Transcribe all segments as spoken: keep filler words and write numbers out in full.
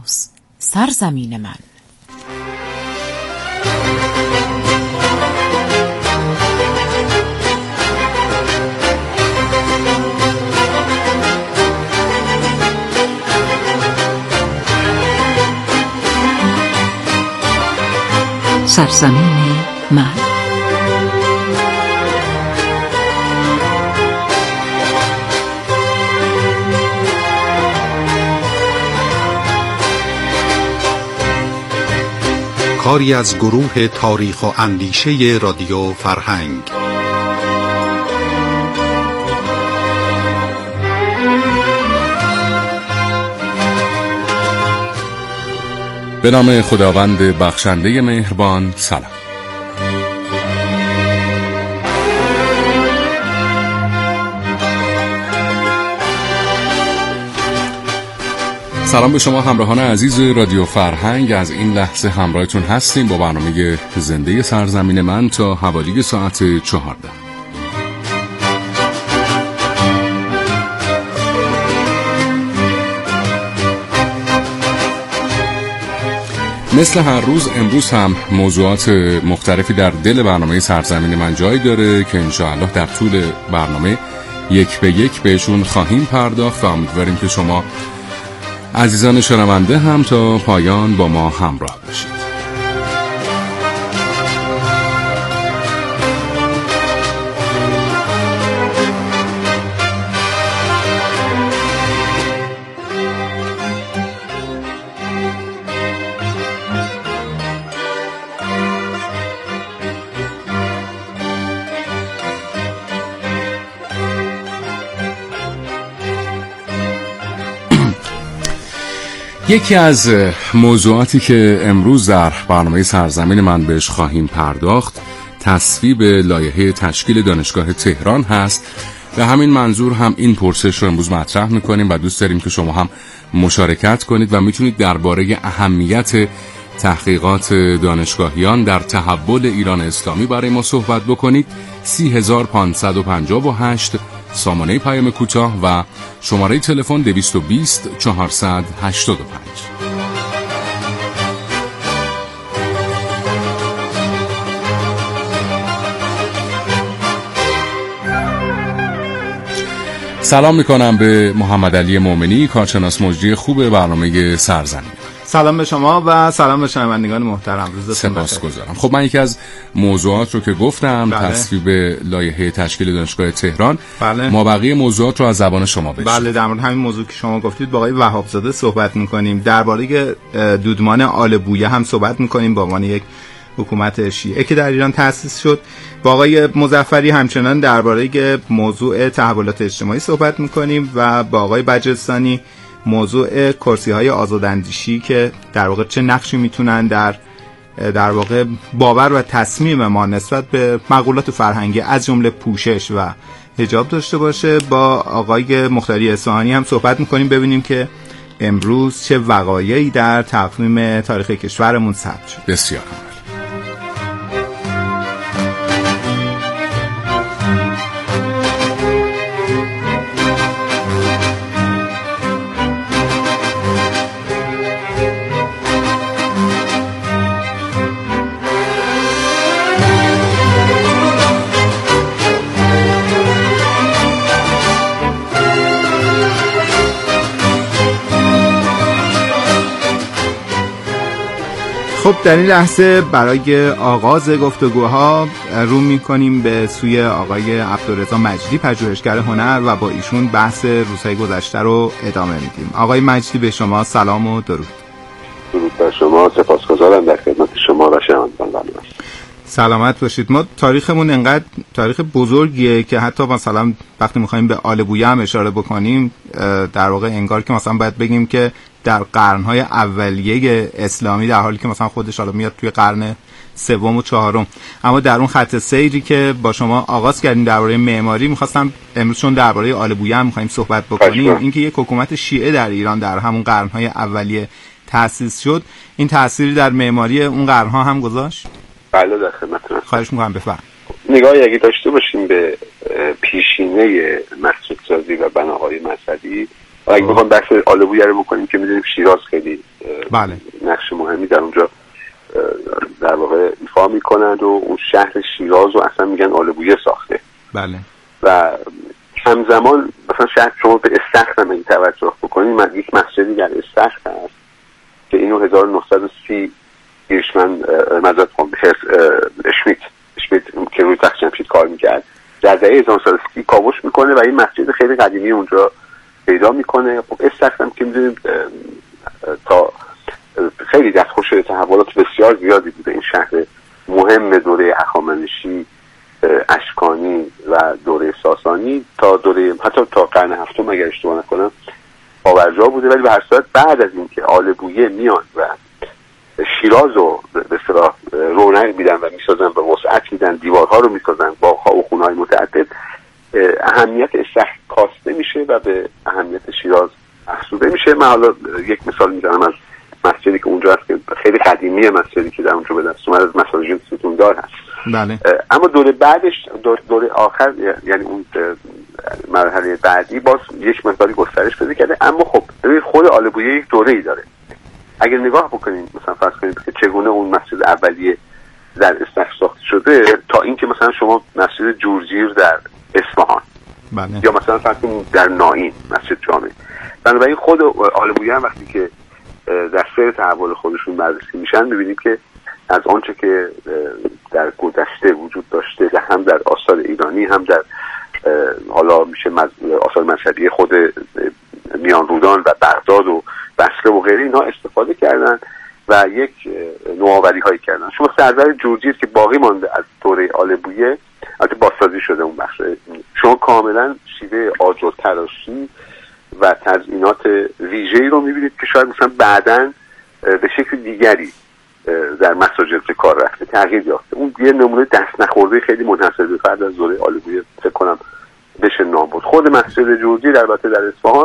سرزمین من. سرزمین من. کاری از گروه تاریخ و اندیشه رادیو فرهنگ. به نام خداوند بخشنده مهربان. سلام. سلام به شما همراهان عزیز رادیو فرهنگ. از این لحظه همراهتون هستیم با برنامه زنده سرزمین من تا حوالی ساعت چهارده. مثل هر روز امروز هم موضوعات مختلفی در دل برنامه سرزمین من جای داره که انشاءالله در طول برنامه یک به یک بهشون خواهیم پرداخت و امیدواریم که شما عزیزان شنونده هم تا پایان با ما همراه باشید. یکی از موضوعاتی که امروز در برنامه سرزمین من بهش خواهیم پرداخت تصویب لایحه تشکیل دانشگاه تهران هست. به همین منظور هم این پرسش رو امروز مطرح میکنیم و دوست داریم که شما هم مشارکت کنید و میتونید درباره اهمیت تحقیقات دانشگاهیان در تحول ایران اسلامی برای ما صحبت بکنید. سی هزار پانصد و پنجاه و هشت سامانه پیام کوتاه و شماره تلفن دویست و بیست چهارصد و هشتاد و پنج. سلام میکنم به محمد علی مومنی، کارشناس مجری خوب برنامه سرزمین. سلام به شما و سلام به شنوندگان محترم. روزتون بخیر. سپاسگزارم. خب من یکی از موضوعات رو که گفتم بله. تصویب لایحه تشکیل دانشگاه تهران. بله. ما بقیه موضوعات رو از زبان شما بشنویم. بله، در مورد همین موضوع که شما گفتید با آقای وهابزاده صحبت می‌کنیم. درباره دودمان آل بویه هم صحبت می‌کنیم با عنوان یک حکومت شیعه که در ایران تأسیس شد. با آقای مظفری همچنان درباره موضوع تحولات اجتماعی صحبت می‌کنیم و با آقای بجستانی موضوع کرسی‌های آزاداندیشی که در واقع چه نقشی میتونن در در واقع باور و تصمیم ما نسبت به مقولات فرهنگی از جمله پوشش و حجاب داشته باشه. با آقای مختاری اصفهانی هم صحبت میکنیم ببینیم که امروز چه وقایعی در تقویم تاریخ کشورمون ثبت شد. بسیار خب در این لحظه برای آغاز گفتگوها رو میکنیم به سوی آقای عبدالرضا مجدی، پژوهشگر هنر، و با ایشون بحث روزهای گذشته رو ادامه میدیم. آقای مجدی به شما سلام و درود. درود بر شما، سپاسگزارم، در خدمت شما و شنوندگان. سلامت باشید. ما تاریخمون انقدر تاریخ بزرگیه که حتی مثلا وقتی میخوایم به آل بویه هم اشاره بکنیم در واقع انگار که مثلا باید بگیم که در قرنهای اولیه اسلامی، در حالی که مثلا خودش حالا میاد توی قرن سوم و چهارم. اما در اون خط سیری که با شما آغاز کردیم درباره معماری، می‌خواستم امروز چون درباره آل بویه هم می‌خوایم صحبت بکنیم، اینکه یک حکومت شیعه در ایران در همون قرنهای اولیه تأسیس شد، این تأثیری در معماری اون قرنها هم گذاشت؟ بله، در خدمتتون. خواهش می‌کنم بفرمایید. نگاهی اگه داشته باشیم به پیشینه مسجدسازی و بناهای مذهبی، اگه بخوام بحث آل بویه رو بکنیم که می‌دونیم شیراز خیلی بله. نقش مهمی در اونجا در واقع ایفا میکنند و اون شهر شیراز رو اصلا میگن آل بویه ساخته. بله. و همزمان مثلا شهر شما به استخر هم این توجه بکنید، یک مسجدی در استخر هست که اینو هزار و نهصد و سی گیرشمن مزد خواهم اشمیت اشمیت که روی تخت جمشید کار میکرد در دهه هزار و نهصد و سی کاوش میکنه و این مسجد خیلی قدیمی اونجا پیدا میکنه. خب استخر هم که میدونیم تا خیلی دستخوش تحولات بسیار زیادی بوده. این شهر مهم دوره هخامنشی، اشکانی و دوره ساسانی تا دوره حتی تا قرن هفتم اگر اشتباه نکنم پاورجا بوده. ولی به هر صورت بعد از اینکه آل بویه میان و شیراز رو به اصطلاح رونق میدن و میسازن، به وسعت میدن، دیوارها رو میسازن، باغ‌ها و خونه‌های متعدد، اهمیت استخر کاسته میشه و به اهمیت شیراز افزوده میشه. من حالا یک مثال میزنم از مسجدی که اونجا هست که خیلی قدیمیه، مسجدی که در اونجا به دست اومد، از مساجد ستوندار هست. بله. اما دوره بعدش دوره آخر یعنی اون مرحله بعدی باز یک مقداری گسترش پیدا کرده. اما خب ببینید خود آل بویه یک دوره‌ای داره. اگر نگاه بکنید مثلا فرض کنید که چگونه اون مسجد اولیه در استخر ساخته شده تا اینکه مثلا شما مسجد جورجیر در اصفهان، بله. یا مثلا فرض کنید در نائین مسجد جامع. بنابراین خود آل بویه هم وقتی که در سیر تحول خودشون بررسی میشن می‌بینید که از آنچه که در گذشته وجود داشته هم در آثار ایرانی هم در حالا میشه آثار مذهبی خود میان رودان و بغداد و بصره و غیره اینها استفاده کردن و یک نوآوری هایی کردن. شما سرور جورجیر که باقی مانده از دوره آل بویه، البته بازسازی شده اون بخش، شما کاملا شیوه آجر تراشی و تزئینات ویژه‌ای رو می‌بینید که شاید مثلا بعداً به شکل دیگری در مساجد به کار رفته، تغییر یافته. اون یه نمونه دست نخورده خیلی منحصر به فرد از دوره آل بویه فکر کنم بشه نام برد. خود مسجد جورجیر البته در اصفهان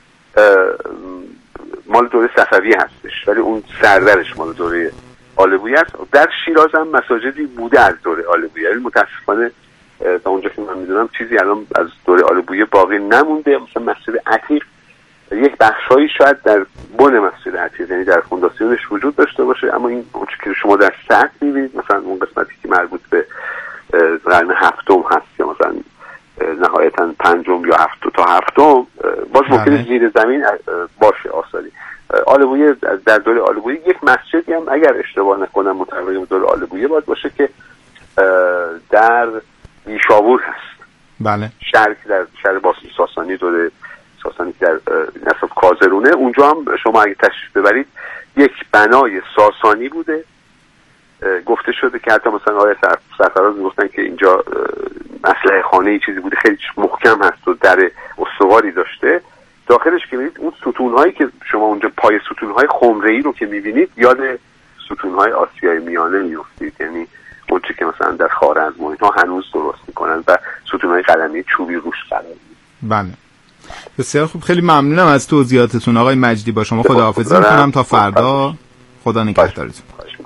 مال دوره صفوی هستش ولی اون سردرش مال دوره آل بویه است. در شیراز هم مساجدی بوده از دوره آل بویه ولی متاسفانه تا اونجا که من میدونم چیزی الان از دوره آل بویه باقی نمونده. مثلا مسجد عتیق یک بخشایی شاید در بن مسجد عتیق یعنی در فونداسیونش وجود داشته باشه، اما این اون که شما در سقف می‌بینید مثلا اون قسمتی که مربوط به قرن هفتم هست یا مثلا نهایتاً پنجم یا هفتم تا هفتم باز ممکنه زیر زمین باشه آثاری. آل بویه در دوره آل بویه یک مسجدی هم اگر اشتباه نکنم متعلق به دوره آل بویه باید باشه که در نیشابور هست. بله. شهر که در شهر باستان ساسانی دوره ساسانی که در نسب کازرونه، اونجا هم شما اگه تشریف ببرید یک بنای ساسانی بوده. گفته شده که حتی مثلا آقای سرفراز میگفتن که اینجا اسلحه خانه ای چیزی بوده خیلی محکم هست و در استواری داشته. داخلش که میبینید اون ستونهایی که شما اونجا پای ستونهای خمره‌ای رو که میبینید یاد ستونهای آسیای میانه میافتید، یعنی اون چیزی که مثلا در خوارزم اینها هنوز درست میکنن و ستونهای قلمی چوبی روش قرار میدن. بله. بسیار خوب، خیلی ممنونم از توضیحاتتون آقای مجدی. با شما خداحافظی میکنم تا فردا. خدا نگهدارتون.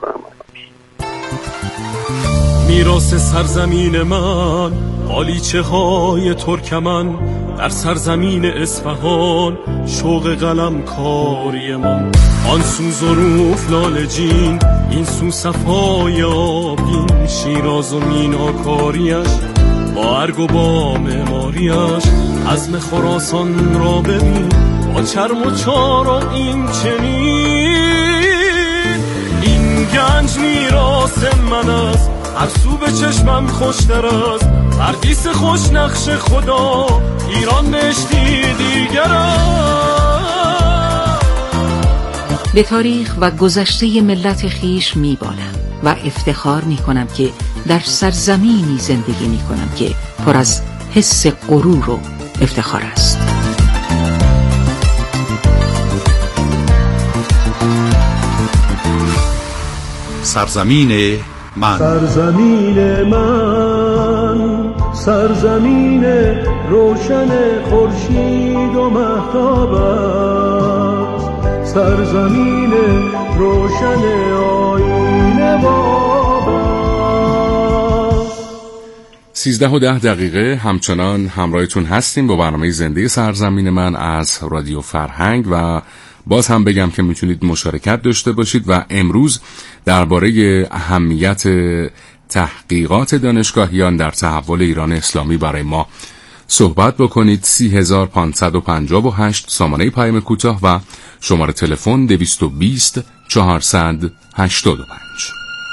میراث سرزمین من، قالیچه های ترکمن، در سرزمین اصفهان شوق قلم کاری من. آن سو ظروف لالجین، این سو صفای آبین، شیراز و میناکاریش با ارگ و با معماریش. عزم خراسان را ببین با چرم و چارم این چنین. این گنج میراث من است، هر سو به چشمم خوشتر است. پردیس خوش نقش خدا، ایران بهشتی دیگر است. به تاریخ و گذشته ملت خیش میبالم و افتخار میکنم که در سرزمینی زندگی میکنم که پر از حس غرور و افتخار است. سرزمین من، سرزمین من، سرزمین روشن خورشید و مهتاب است. سرزمین روشن آیین باب است. سیزده و ده دقیقه همچنان همراهتون هستیم با برنامه زنده سرزمین من از رادیو فرهنگ و باز هم بگم که میتونید مشارکت داشته باشید و امروز درباره اهمیت تحقیقات دانشگاهیان در تحول ایران اسلامی برای ما صحبت بکنید. سی هزار پانصد و پنجاه و هشت سامانه پیام کوتاه و شماره تلفن دویست و بیست چهارصد هشتاد و پنج.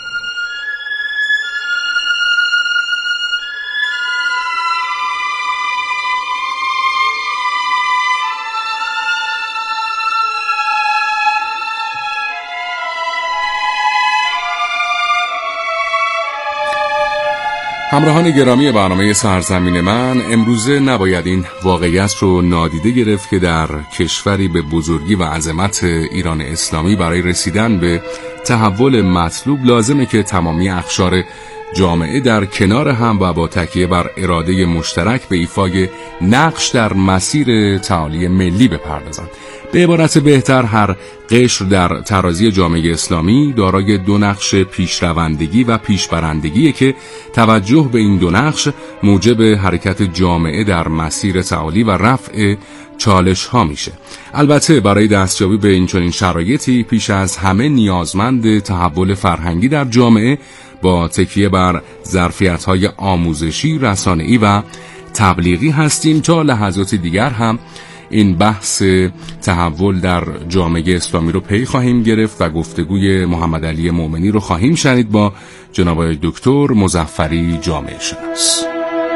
همراهان گرامی برنامه سرزمین من، امروزه نباید این واقعیت رو نادیده گرفت که در کشوری به بزرگی و عظمت ایران اسلامی برای رسیدن به تحول مطلوب لازمه که تمامی اقشار جامعه در کنار هم و با تکیه بر اراده مشترک به ایفای نقش در مسیر تعالی ملی بپردازند. به عبارت بهتر، هر قشر در ترازی جامعه اسلامی دارای دو نقش پیشروندگی و پیشبرندگیه که توجه به این دو نقش موجب حرکت جامعه در مسیر تعالی و رفع چالش ها میشه. البته برای دستیابی به این چنین شرایطی پیش از همه نیازمند تحول فرهنگی در جامعه با تکیه بر ظرفیت‌های آموزشی، رسانه‌ای و تبلیغی هستیم. تا لحظات دیگر هم این بحث تحول در جامعه اسلامی رو پی خواهیم گرفت و گفتگوی محمد علی مومنی رو خواهیم شنید با جناب دکتر مظفری جامعه شناس.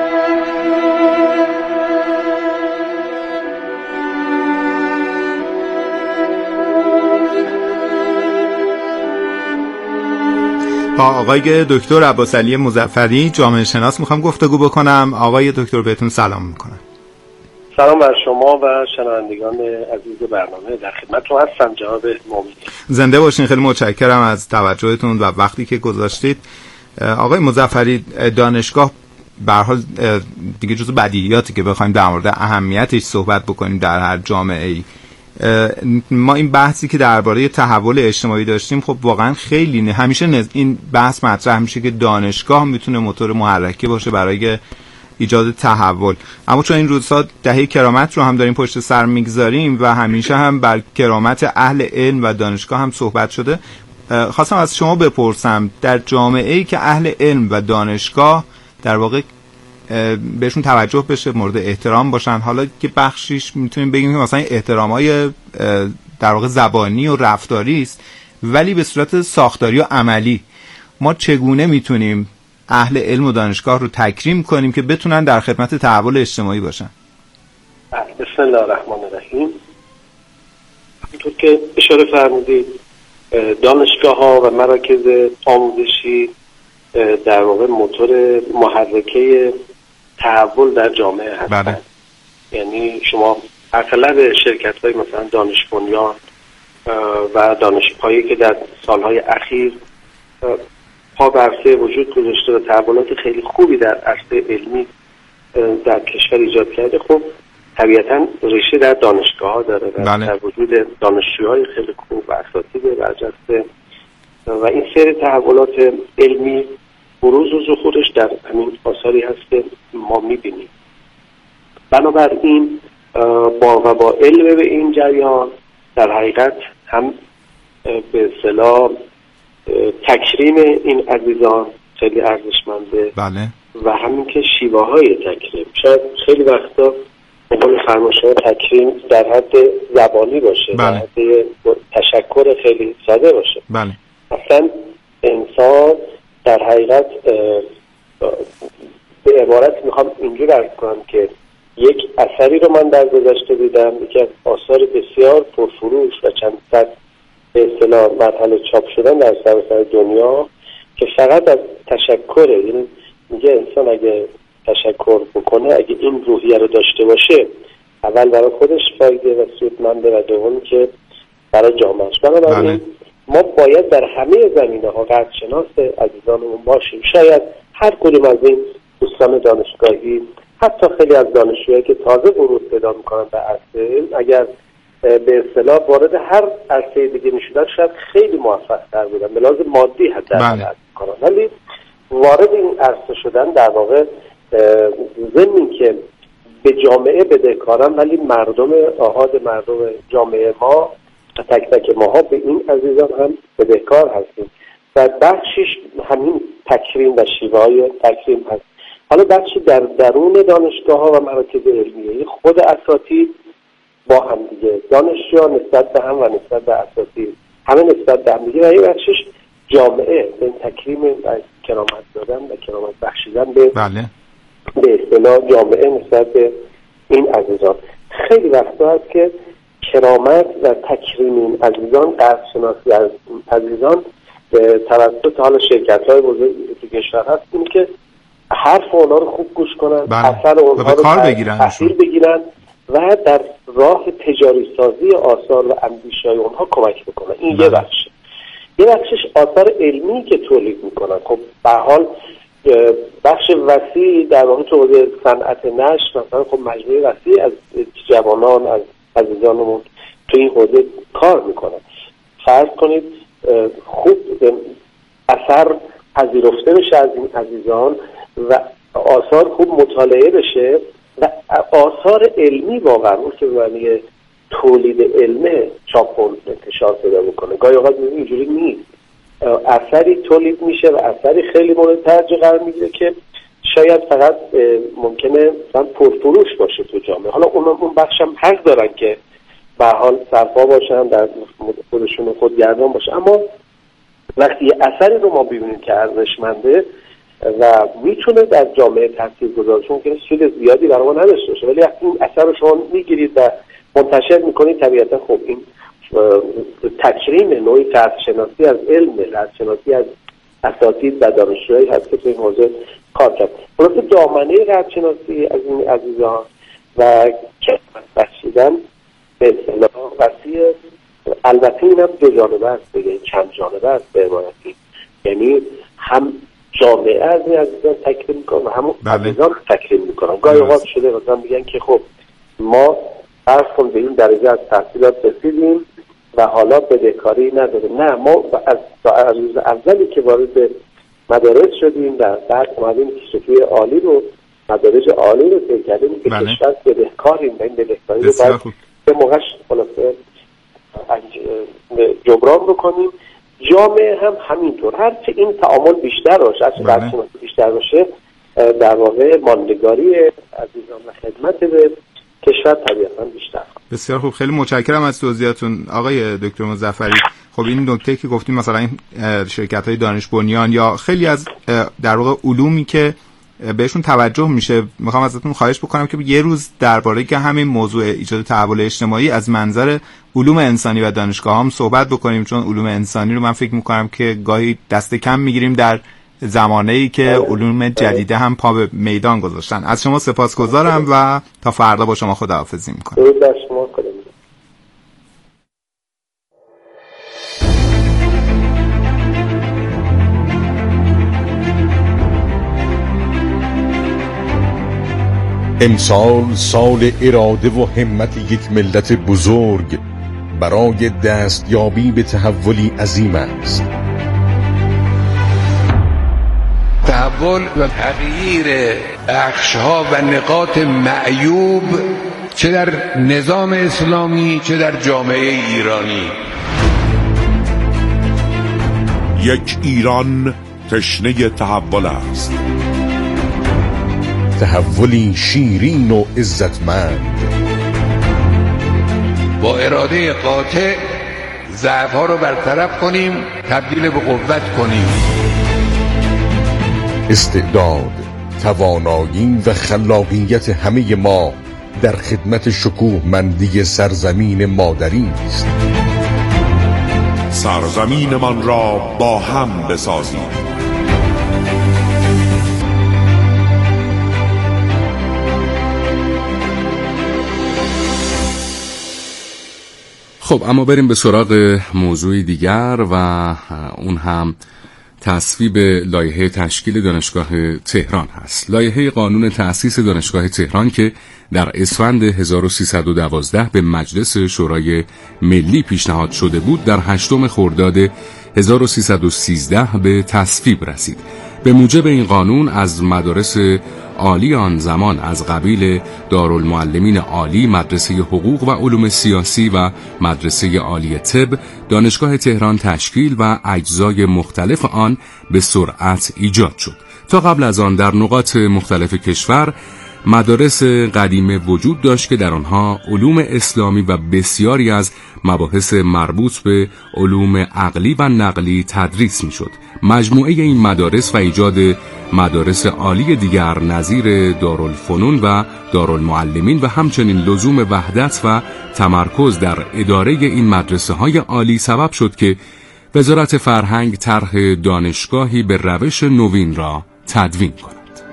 با آقای دکتر عباسعلی مظفری جامعه شناس میخوام گفتگو بکنم. آقای دکتر بهتون سلام میکنم. سلام بر شما و شنوندگان عزیز برنامه، در خدمتتون هستم جناب مومنی. زنده باشین. خیلی متشکرم از توجهتون و وقتی که گذاشتید. آقای مظفری، دانشگاه به هر حال دیگه جزو بدیهیاتی که بخوایم در مورد اهمیتش صحبت بکنیم در هر جامعه‌ای. ما این بحثی که درباره تحول اجتماعی داشتیم، خب واقعا خیلی نه. همیشه نز... این بحث مطرح میشه که دانشگاه میتونه موتور محرکه باشه برای ایجاد تحول، اما چون این روزها دهه کرامت رو هم داریم پشت سر میگذاریم و همیشه هم بر کرامت اهل علم و دانشگاه هم صحبت شده، خواستم از شما بپرسم در جامعه‌ای که اهل علم و دانشگاه در واقع بهشون توجه بشه، مورد احترام باشن، حالا که بخشیش میتونیم بگیم که مثلا احترامای در واقع زبانی و رفتاری است، ولی به صورت ساختاری و عملی ما چگونه میتونیم اهل علم و دانشگاه رو تکریم کنیم که بتونن در خدمت تحول اجتماعی باشن؟ بسم الله الرحمن الرحیم. همونطور که اشاره فرمودید، دانشگاه ها و مراکز آموزشی در واقع موتور محرکه تحول در جامعه هستند. بله. یعنی شما اغلب شرکت های مثلا دانش بنیان و دانشگاهی که در سالهای اخیر پا بر عرصه وجود گذاشته و تحولات خیلی خوبی در عرصه علمی در کشور ایجاد کرده، خب طبیعتا ریشه در دانشگاه ها داره و بله. در وجود دانشجوهای خیلی خوب و اساتید برجسته و این سری تحولات علمی بروز و ظهورش در همین آثاری هست که ما میبینیم. بنابراین با و با علم به این جریان در حقیقت هم به اصطلاح تکریم این عزیزان خیلی ارزشمنده. بله. و همین که شیوه های تکریم، شاید خیلی وقتا به قول فرمایشات تکریم در حد زبانی باشه. بله. در حد تشکر خیلی ساده باشه. بله. اصلا انسان در حقیقت به عبارت میخوام اینجور عرض کنم که یک اثری رو من در گذشته دیدم، یکی از آثار بسیار پرفروش و چند صد به اصطلاح مرحله چاپ شدن در سراسر دنیا که فقط از تشکره، یعنی میگه انسان اگه تشکر بکنه، اگه این روحیه رو داشته باشه، اول برای خودش فایده و سودمنده و دوم که برای جامعهش. بنابراین ما باید در همه زمینه ها قدر شناس عزیزانمون باشیم. شاید هر کدوم از این دوستان دانشگاهی، حتی خیلی از دانشجوهایی که تازه ورود پیدا میکنن به عرصه علم، اگر به اصطلاح وارد هر عرصه دیگه میشدن شاید خیلی موفق تر بودن به لحاظ مادی حتی در کنن، ولی وارد این عرصه شدن در واقع ضمن که به جامعه بدهکارن، ولی مردم آحاد مردم جامعه ما تک تک ماها به این عزیزان هم بدهکار هستیم و بخشش همین تکریم و شیوه های تکریم هست. حالا بخشی در درون دانشگاه ها و مراکز علمیه، خود اساتید با هم دیگه، دانشجویان نسبت به هم و نسبت به اساتید همه نسبت به هم دیگه، و یه بخشش جامعه به تکریم و کرامت دادن و کرامت بخشیدن به بله به اصطلاح جامعه نسبت به این عزیزان. خیلی وقتا هست که کرامت و تکریم این عزیزان، قدر شناسی از عزیزان توسط حالا شرکت‌های بزرگی که کشور هست اینه که حرف اونا رو خوب گوش کنن، اثر اونها رو تحصیل بگیرن و در راه تجاری سازی آثار و اندیشه‌های اونها کمک بکنن. این بله. یه بخش. یه بخشش آثار علمی که تولید میکنن. خب به حال بخش وسیع در واقع تو حوزه صنعت نشر مثلا خب مجموعه وسیع از جوانان از عزیزانمون تو این حوزه کار میکنن. فرض کنید خوب اثر پذیرفته بشه از این عزیزان و آثار خوب مطالعه بشه و آثار علمی واقعا اون که معنی تولید علمه چاپ و انتشار پیدا بکنه. گاهی اوقات اینجوری نیست، اثری تولید میشه و اثری خیلی مورد توجه قرار میگیره که شاید فقط ممکنه مثلا پرفروش باشه تو جامعه. حالا اون اون بخش هم حق دارن که به حال صرفا باشن، در خودشون خودگردان باشه، اما وقتی یه اثری رو ما ببینیم که ارزشمنده و میتونه در جامعه تاثیرگذار، چون که سود زیادی برای ما نداشته باشه، ولی وقتی این اثر رو شما میگیرید و منتشر میکنید، طبیعتا خب این تکریم نوعی قدرشناسی از علم، قدرشناسی از اساتید و دانشجویی هست که تو این حوزه کار کرد. خلاصه دامنه قدرشناسی از این عزیزان و کرامت بخشیدن به اصطلاح وسیع، البته این هم دو جانبه است دیگه، چند جانبه است به عبارتی، یعنی هم جامعه از این عزیزان تکریم میکنن و همون عزیزان تکریم میکنن. گاهی اوقات شده مثلا میگن که خب ما فرض کن به این درجه از تحصیلات رسیدیم و حالا بدهکاری نداریم. نه، ما از روز اولی که وارد مدارس شدیم و بعد اومدیم کشفی عالی رو، مدارج عالی رو طی کردیم که کشور بدهکاریم و این بدهکاری رو باید به موقعش خلاصه جبران بکنیم. جامعه هم همینطور، هرچه این تعامل بیشتر باشه، هرچه قدرشناسی بیشتر باشه، در واقع ماندگاری عزیزان و خدمت به کشور طبیعتا بیشتر. بسیار خوب، خیلی متشکرم از توضیحاتون آقای دکتر مظفری. خب این نکته که گفتیم مثلا این شرکت‌های دانش بنیان یا خیلی از در واقع علومی که بهشون توجه میشه، میخوام ازتون خواهش بکنم که یه روز درباره که همین موضوع ایجاد تحول اجتماعی از منظر علوم انسانی و دانشگاه هم صحبت بکنیم، چون علوم انسانی رو من فکر میکنم که گاهی دست کم میگیریم در زمانه‌ای که علوم جدیده هم پا به میدان گذاشتن. از شما سپاسگزارم و تا فردا با شما خداحافظی میکنم. درود بر شما. امسال سال اراده و همت یک ملت بزرگ برای دستیابی به تحولی عظیم است. تحول و تغییر بخش‌ها و نقاط معیوب چه در نظام اسلامی چه در جامعه ایرانی. یک ایران تشنه تحول است، تحولی شیرین و عزتمند. با اراده قاطع ضعف‌ها رو برطرف کنیم، تبدیل به قوت کنیم. استعداد، توانایی و خلاقیت همه ما در خدمت شکوهمندی سرزمین مادری است. سرزمین من را با هم بسازیم. خب اما بریم به سراغ موضوع دیگر و اون هم تصویب لایحه تشکیل دانشگاه تهران هست. لایحه قانون تأسیس دانشگاه تهران که در اسفند هزار و سیصد و دوازده به مجلس شورای ملی پیشنهاد شده بود، در هشتم خرداد هزار و سیصد و سیزده به تصویب رسید. به موجب این قانون از مدارس عالی آن زمان از قبیل دارالمعلمین عالی، مدرسه حقوق و علوم سیاسی و مدرسه عالی طب، دانشگاه تهران تشکیل و اجزای مختلف آن به سرعت ایجاد شد. تا قبل از آن در نقاط مختلف کشور مدارس قدیمه وجود داشت که در آنها علوم اسلامی و بسیاری از مباحث مربوط به علوم عقلی و نقلی تدریس می‌شد. مجموعه این مدارس و ایجاد مدارس عالی دیگر نظیر دارالفنون و دارالمعلمین و همچنین لزوم وحدت و تمرکز در اداره این مدرسه‌های عالی سبب شد که وزارت فرهنگ طرح دانشگاهی به روش نوین را تدوین کند.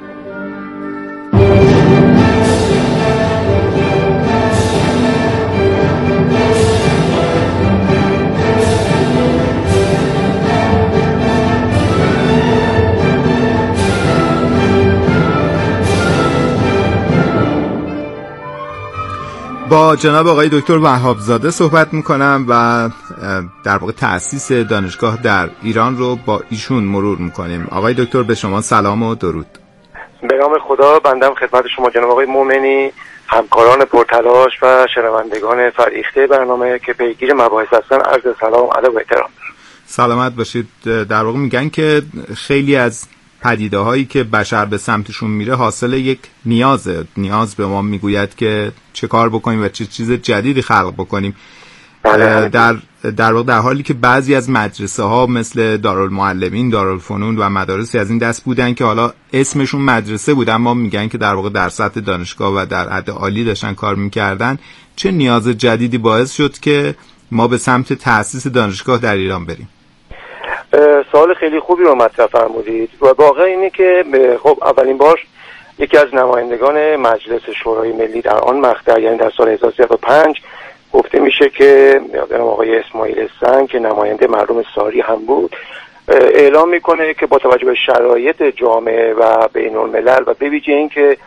با جناب آقای دکتر وهابزاده صحبت میکنم و در واقع تأسیس دانشگاه در ایران رو با ایشون مرور میکنیم. آقای دکتر به شما سلام و درود. به نام خدا، بندم خدمت شما جناب آقای مومنی، همکاران پرتلاش و شنوندگان فریخته برنامه که پیگیر مباحث هستن، عرض سلام، ادب و احترام. سلامت باشید. در واقع میگن که خیلی از پدیده هایی که بشر به سمتشون میره حاصل یک نیازه. نیاز به ما میگوید که چه کار بکنیم و چه چیز جدیدی خلق بکنیم. بله. در در واقع در حالی که بعضی از مدرسه ها مثل دارالمعلمین، دارالفنون و مدارسی از این دست بودن که حالا اسمشون مدرسه بود اما میگن که در واقع در سطح دانشگاه و در حد عالی داشتن کار میکردن، چه نیاز جدیدی باعث شد که ما به سمت تأسیس دانشگاه در ایران بریم؟ سوال خیلی خوبی رو مطرح فرمودید و واقع اینه که خب اولین بار یکی از نمایندگان مجلس شورای ملی در آن مقطع، یعنی در سال هزار و سیصد و پنج، گفته میشه که جناب آقای اسماعیل سنگ که نماینده مردم ساری هم بود، اعلام میکنه که با توجه به شرایط جامعه و بین الملل و به ویژه این که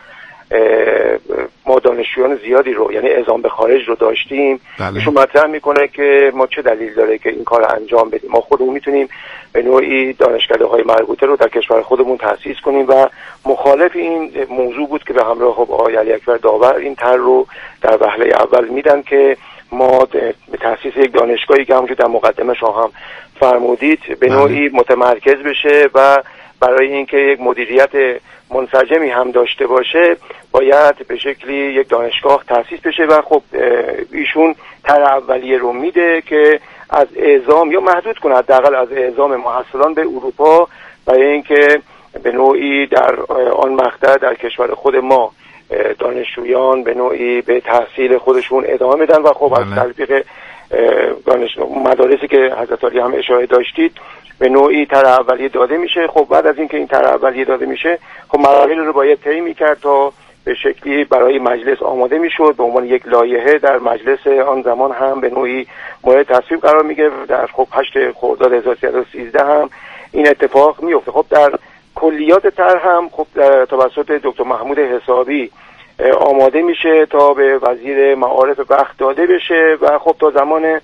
ما دانشجویان زیادی رو، یعنی اعزام به خارج رو داشتیم، ایشون مطرح میکنه که ما چه دلیل داره که این کار انجام بدیم. ما خودمون میتونیم به نوعی دانشکده‌های مربوطه رو در کشور خودمون تأسیس کنیم و مخالف این موضوع بود که به همراه خب آقای علی اکبر داور این طرح رو در وهله اول میدن که ما به تأسیس یک دانشگاهی که همونجور در مقدمه شما هم فرمودید به نوعی متمرکز بشه و برای اینکه یک مدیریت منسجمی هم داشته باشه باید به شکلی یک دانشگاه تأسیس بشه و خب ایشون طرح اولیه رو میده که از اعزام یا محدود کنه حداقل از اعزام محصلان به اروپا برای اینکه به نوعی در آن مقطع در کشور خود ما دانشجویان به نوعی به تحصیل خودشون ادامه بدن و خب از تلفیق دانش مدارسی که حضرت عالی هم اشاره داشتید به نوعی طرح اولیه داده میشه. خب بعد از اینکه این طرح اولیه داده میشه خب مراحل رو باید طی می‌کرد تا به شکلی برای مجلس آماده میشد، به عنوان یک لایحه در مجلس آن زمان هم به نوعی مورد تصویب قرار میگیره. در خب هشت خرداد هزار و سیصد و سیزده هم این اتفاق میفته. خب در کلیات طرح هم خب توسط دکتر محمود حسابی آماده میشه تا به وزیر معارف وقت داده بشه و خب تا زمان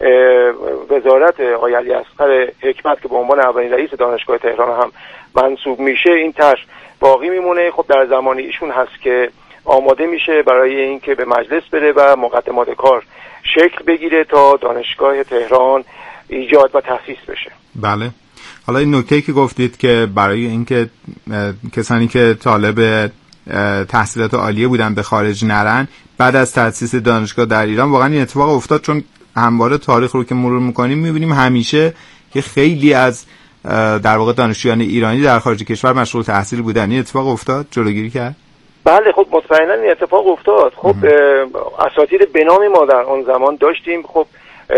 وزارت آقای علی اصغر حکمت که به عنوان اولین رئیس دانشگاه تهران هم منصوب میشه این طرح باقی میمونه. خب در زمان ایشون هست که آماده میشه برای اینکه به مجلس بره و مقدمات کار شکل بگیره تا دانشگاه تهران ایجاد و تأسیس بشه. بله. حالا این نکته که گفتید که برای اینکه کسانی که طالب تحصیلات عالیه بودن به خارج نرن بعد از تأسیس دانشگاه در ایران، واقعا این اتفاق افتاد، چون همواره تاریخ رو که مرور میکنیم میبینیم همیشه که خیلی از در واقع دانشجویان ایرانی در خارج کشور مشغول تحصیل بودن. این اتفاق افتاد، جلوگیری کرد؟ بله خب مطمئنا این اتفاق افتاد. خب اساتید به نام ما در آن زمان داشتیم. خب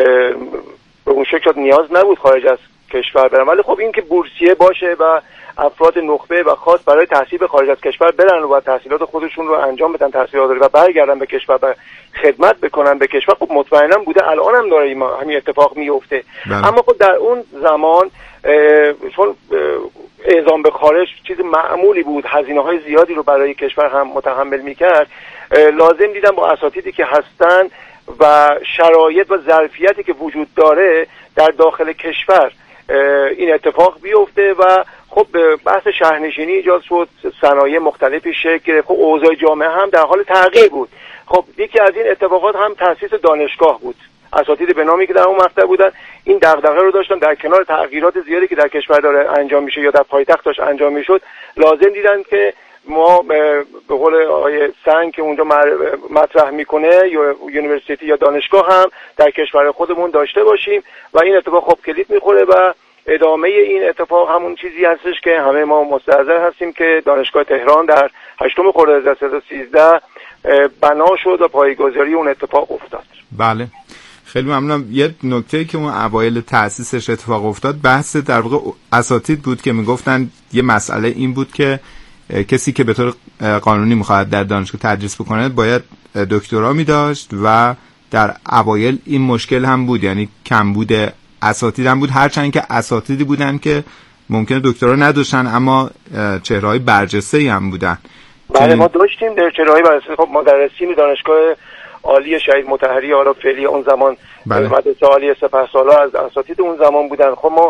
به اون شکل نیاز نبود خارج از کشور برن، ولی خب این که بورسیه باشه و افراد نخبه و خاص برای تحصیل به خارج از کشور برن و تحصیلات خودشون رو انجام بدن، تحصیلات و برگردن به کشور و خدمت بکنن به کشور، خب مطمئنا بوده، الان هم داره همین اتفاق میفته. اما خب در اون زمان چون اعزام به خارج چیز معمولی بود، هزینه‌های زیادی رو برای کشور هم متحمل میکرد، لازم دیدن با اساتیدی که هستن و شرایط و ظرفیتی که وجود داره در داخل کشور این اتفاق بیفته و خب بحث شهرنشینی ایجاد شد، صنایع مختلفی شکل گرفت، خب اوضاع جامعه هم در حال تغییر بود. خب یکی از این اتفاقات هم تأسیس دانشگاه بود. اساتید به نامی که در اون مقطع بودن این دغدغه رو داشتن، در کنار تغییرات زیادی که در کشور داره انجام میشه یا در پایتخت داشت انجام میشد، لازم دیدن که ما به قول آقای سنگ که اونجا مطرح میکنه یا یونیورسیتی یا دانشگاه هم در کشور خودمون داشته باشیم و این اتفاق خب کلید میخوره و ادامه این اتفاق همون چیزی هستش که همه ما مستحضر هستیم که دانشگاه تهران در هشتم خرداد هزار و سیصد و سیزده بنا شد و پایه‌گذاری اون اتفاق افتاد. بله خیلی ممنونم. یه نکته‌ای که اون اوایل تأسیسش اتفاق افتاد بحث در واقع اساتید بود که میگفتن یه مسئله این بود که کسی که به طور قانونی میخواد در دانشگاه تدریس بکنه باید دکترا میداشت و در اوایل این مشکل هم بود، یعنی کمبود اساتید هم بود، هرچند که اساتیدی بودن که ممکنه دکترا نداشتن اما چهره‌های برجسته‌ای هم بودن. بله ما داشتیم در چهره‌های برجسته. خب مدرسین دانشگاه عالی شهید مطهری حالا فعلی اون زمان بله. مدرسه عالی سپهسالار از اساتید اون زمان بودن. خب ما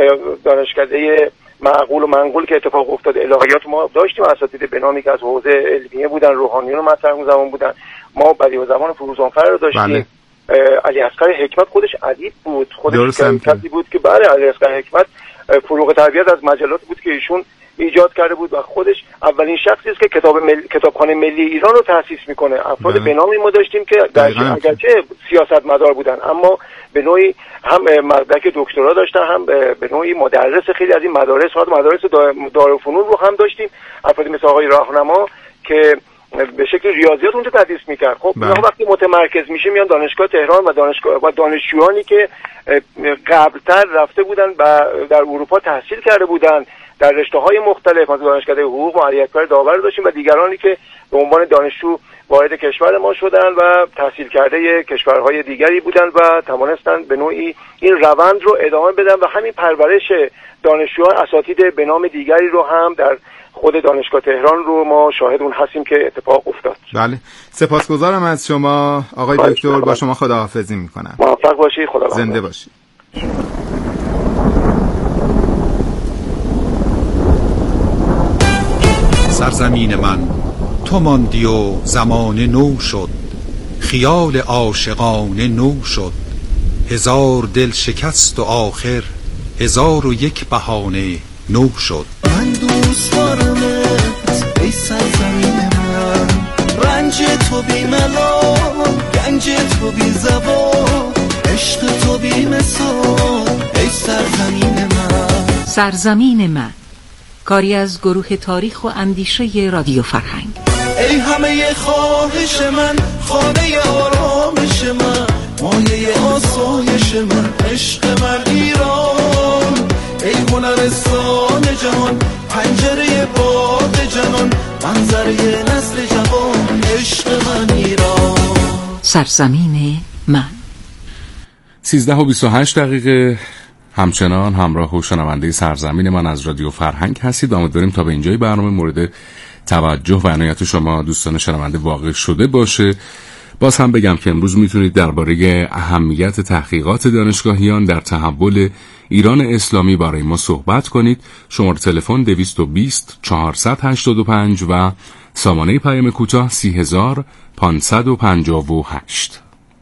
دانشکده معقول و منقول که اتفاق افتاد الهیات ما داشتیم، اساتید به نامی که از حوزه علمیه بودن، روحانیون مطرح اون زمان بودن. ما بدیع زمان فروزانفر رو داشتیم. بله. علی اصغر حکمت خودش ادیب بود، خودش کسی بود که بله علی اصغر حکمت فروغ تربیت از مجلات بود که ایشون ایجاد کرده بود و خودش اولین شخصی است که کتاب مل... کتابخانه ملی ایران رو تأسیس میکنه. افراد به نامی ما داشتیم که اگرچه سیاستمدار بودن اما به نوعی هم مدرک دکترا داشتن، هم به نوعی مدرس خیلی از این مدارس ها مدارس دارالفنون رو هم داشتیم. افرادی مثل آقای راهنما که به شکل ریاضیات اونجا تدریس میکرد. خب اینا وقتی متمرکز میشه میان دانشگاه تهران و دانشگاه و دانشجویانی که قبلتر رفته بودن و در اروپا تحصیل کرده بودن در رشته‌های مختلف، مثلا دانشکده حقوق و علی اکبر داور داشتیم و دیگرانی که به عنوان دانشجو وارد کشور ما شدن و تحصیل کرده کشورهای دیگری بودن و توانستن به نوعی این روند رو ادامه بدن و همین پرورش دانشجویان اساتید به نام دیگری رو هم در خود دانشگاه تهران رو ما شاهد اون هستیم که اتفاق افتاد. بله سپاسگزارم از شما آقای دکتر، با شما خداحافظی میکنم. موفق باشید، خدا زنده باشید. سرزمین من تو ماندی و زمان نو شد، خیال عاشقانه نو شد، هزار دل شکست و آخر هزار و یک بهانه نو شد. من دوست دارمت ای سرزمین من، رنج تو بی ملال، گنج تو بی زوال، عشق تو بی مثال ای سرزمین من. سرزمین من کاری از گروه تاریخ و اندیشه رادیو فرهنگ. ای همه خواهش من، خانه آرامش من، مایه آسایش من، عشق من ایران، ای هنرستان جهان، پنجره باد جنان، منظره نسل جوان، عشق من ایران. سرزمین من. سیزده و بیست و هشت دقیقه همچنان همراه و شنونده سرزمین من از رادیو فرهنگ هستید. امیدواریم تا به اینجای برنامه مورد توجه و عنایت شما دوستان شنونده واقع شده باشه. باز هم بگم که امروز میتونید درباره اهمیت تحقیقات دانشگاهیان در تحول ایران اسلامی برای ما صحبت کنید. شماره تلفن دویست و بیست چهارصد و هشتاد و پنج و سامانه پیام کوتاه سی هزار پانصد و پنجاه و هشت.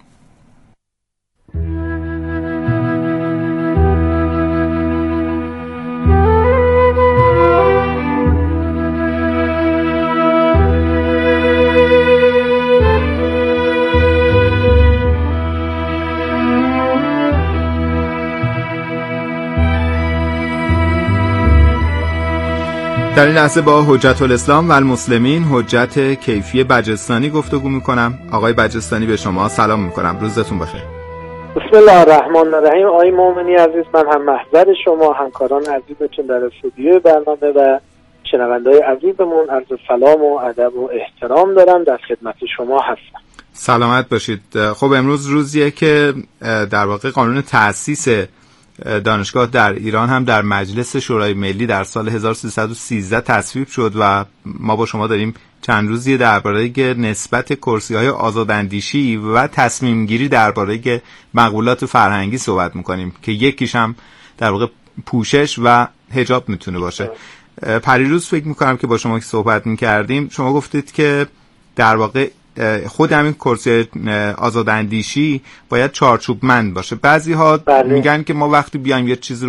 در این لحظه با حجت الاسلام و المسلمین حجت کیفی بجستانی گفتگو میکنم. آقای بجستانی به شما سلام میکنم، روزتون بخیر. بسم الله الرحمن الرحیم. آقای مومنی عزیز، من هم محضر شما، همکاران عزیزتون در استودیوی برنامه و شنونده‌های عزیزمون عرض سلام و ادب و احترام دارم، در خدمت شما هستم. سلامت باشید. خب امروز روزیه که در واقع قانون تأسیس دانشگاه در ایران هم در مجلس شورای ملی در سال هزار و سیصد و سیزده تصویب شد و ما با شما داریم چند روزی درباره نسبت کرسی‌های آزاداندیشی و تصمیم گیری درباره مقولات فرهنگی صحبت می‌کنیم که یکیش هم در واقع پوشش و حجاب میتونه باشه. پریروز فکر میکنم که با شما که صحبت میکردیم شما گفتید که در واقع خود همین کرسی آزاداندیشی باید چارچوبمند باشه. بعضی ها میگن که ما وقتی بیایم یه چیزی